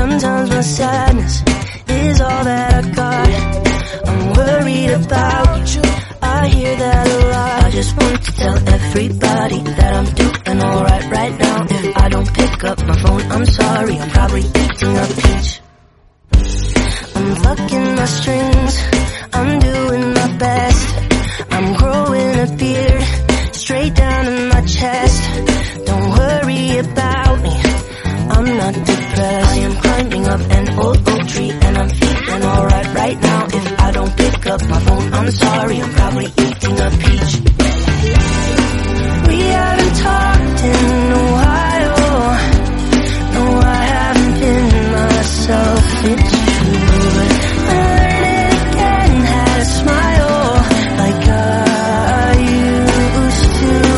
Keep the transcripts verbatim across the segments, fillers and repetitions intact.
Sometimes my sadness is all that I got. I'm worried about you, I hear that a lot. I just want to tell everybody that I'm doing alright right now. If I don't pick up my phone, I'm sorry, I'm probably eating a peach. I'm plucking my strings, I'm doing my best. I'm growing a beard, straight down in my chest. Don't worry about me, I'm not depressed. I am climbing up an old oak tree and I'm feeling alright right now. If I don't pick up my phone, I'm sorry, I'm probably eating a peach. We haven't talked in a while. No, I haven't been myself, it's true, but I'm learning again how to smile like I used to.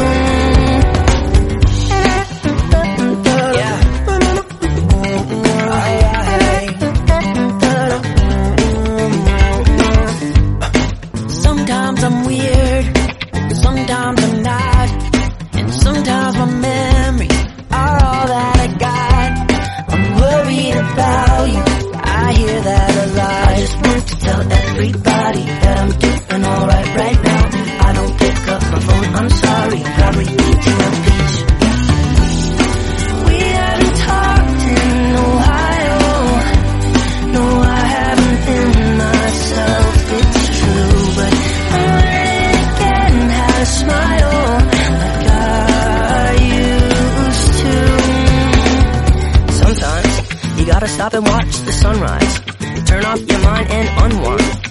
Sometimes I'm weird, sometimes I'm not, and sometimes my memories are all that I got. I'm worried about you, I hear that a lot. I just want to tell everybody that I'm doing alright right now. If I don't pick up my phone, I'm sorry, I'm probably eating a peach. We haven't talked in a while. No, I haven't been myself, it's true, but I'm learning again how to smile like I used to. Sometimes you gotta stop and watch the sunrise. Turn off your mind and unwind.